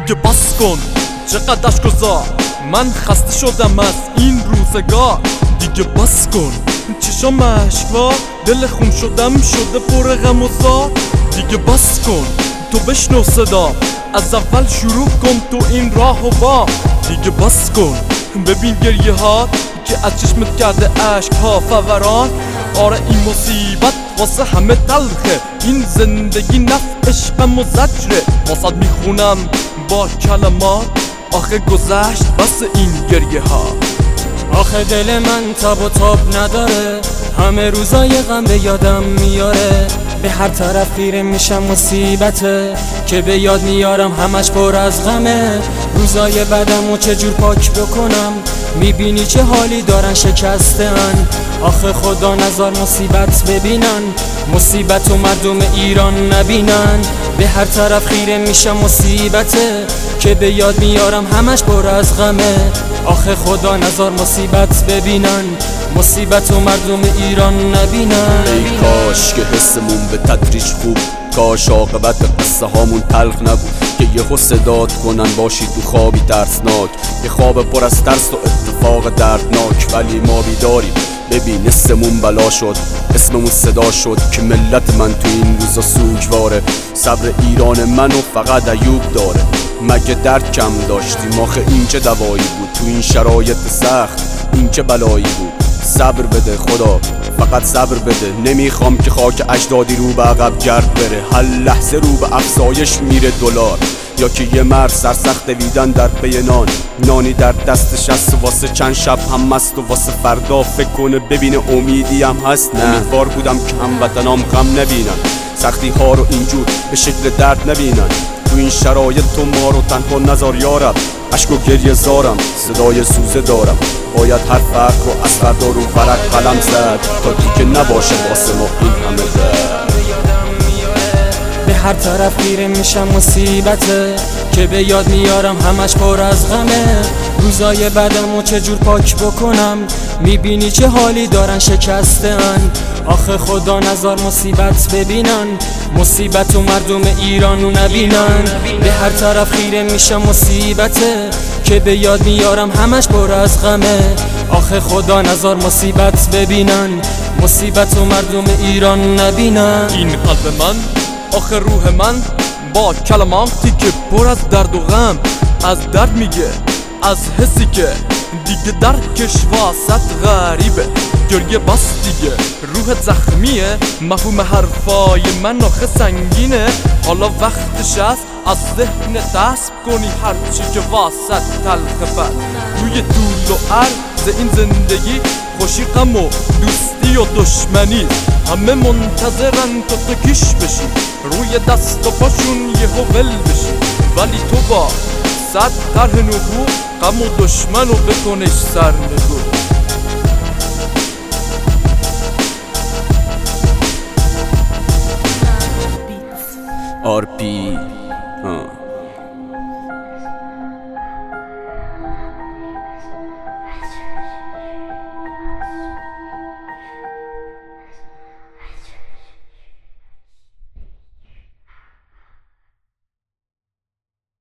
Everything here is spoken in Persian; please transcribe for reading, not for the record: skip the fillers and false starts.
دیگه بس کن چقدرش گذار، من خسته شدم از این روزگار. دیگه بس کن چشام اشکوار، دل خون شدم شده پر غم و زار. دیگه بس کن تو بشنو صدا، از اول شروع کن تو این راه و با. دیگه بس کن ببین گریه ها که از چشمت کرده عشق ها فوران. آره این مصیبت واسه همه تلخه، این زندگی نفعش غم و زجره. واسه میخونم با کلمات آخه گذشت بس این گریه ها. آخه دل من تاب و تاب نداره، همه روزای غم به یادم میاره. به هر طرف خیره میشم مصیبته، که به یاد میارم همش پر از غمه. روزای بدم و چجور پاک بکنم، میبینی چه حالی دارن شکستن. آخه خدا نذار مصیبت ببینن، مصیبت و مردم ایران نبینن. به هر طرف خیره میشم مصیبته، که به یاد میارم همش پر از غمه. آخه خدا نذار مصیبت ببینن، مصیبت و مردم ایران نبینن. ای کاش که حسمون به تدریج خوب، کاش عاقبت قصه هامون تلخ نبود. که یهو صدات کنن باشی تو خوابی ترسناک، یه خواب پر از ترس و اتفاق دردناک. ولی ما بیداریم ببین اسممون بلا شد، اسممون صدا شد که ملت من تو این روزا سوگواره. صبر ایران منو فقط ایوب داره، مگه درد کم داشتیم؟ آخه این چه دوایی بود تو این شرایط سخت، این چه بلایی بود؟ صبر بده خدا، فقط صبر بده. نمیخوام که خاک اجدادی رو به عقب گرد بره. هر لحظه رو به افزایش میره دلار، یا که یه مرد سرسخت دویدن در پی نانی در دستش هست واسه چند شب هم مست و واسه فردا فکر کنه ببینه امیدی هم هست. نه امیدوار بودم که هموطنام غم نبینن، سختی ها رو اینجور به شکل درد نبینن. تو این شرایط تو ما رو تنها نذار یارب، اشک و گریه زارم صدای سوزه دارم. باید هر فرق رو از فردا رو ورق قلم زد، تا دیگه نباشه واسه ما این همه درد. به هر طرف خیره میشم مصیبته، که به یاد میارم همش پر از غمه. روزای بدم و چجور پاک بکنم، میبینی چه حالی دارن شکستن. آخه خدا نذار مصیبت ببینن، مصیبت و مردم ایرانو نبینن. به هر طرف خیره میشم مصیبته، که به یاد میارم همش پر از غمه. آخه خدا نذار مصیبت ببینن، مصیبت و مردم ایران نبینن. این قلب من آخه روح من با کلماتی که پر از درد و غم، از درد میگه از حسی که دیگه درکش واسط غریبه. گریه بس دیگه روح زخمیه، مفهوم حرفای من آخه سنگینه. حالا وقتش است از ذهن دست کنی هرچی که واسط تلخ بد. روی طول و عرض این زندگی خوشی غم و دوستی و دشمنی، همه منتظرن تا تو کش بشی، روی دست و پاشون یهو ول بشی. ولی تو با 100 طرح نگو غم و دشمن رو بکنش سرنگون. RP